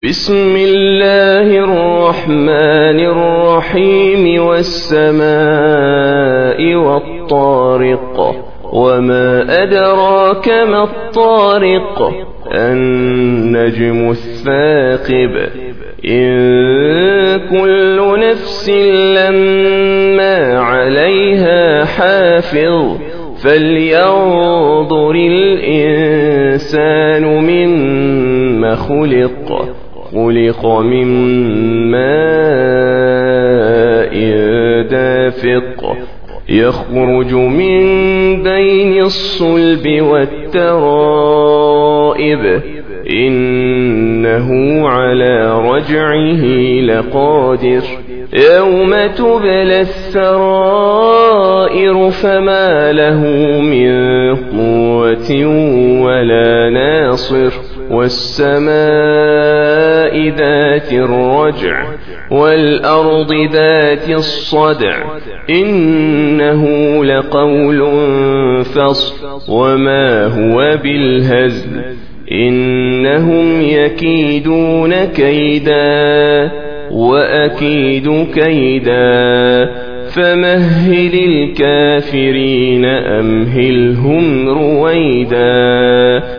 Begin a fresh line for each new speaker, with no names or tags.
بسم الله الرحمن الرحيم والسماء والطارق وما أدراك ما الطارق النجم الثاقب إن كل نفس لما عليها حافظ فلينظر الإنسان مما خلق من ماء دافق يخرج من بين الصلب والترائب إنه على رجعه لقادر يوم تبلى السرائر فما له من قوة ولا ناصر والسماء ذات الرجع والأرض ذات الصدع إنه لقول فصل وما هو بالهزل إنهم يكيدون كيدا وأكيد كيدا فمهل الكافرين أمهلهم رويدا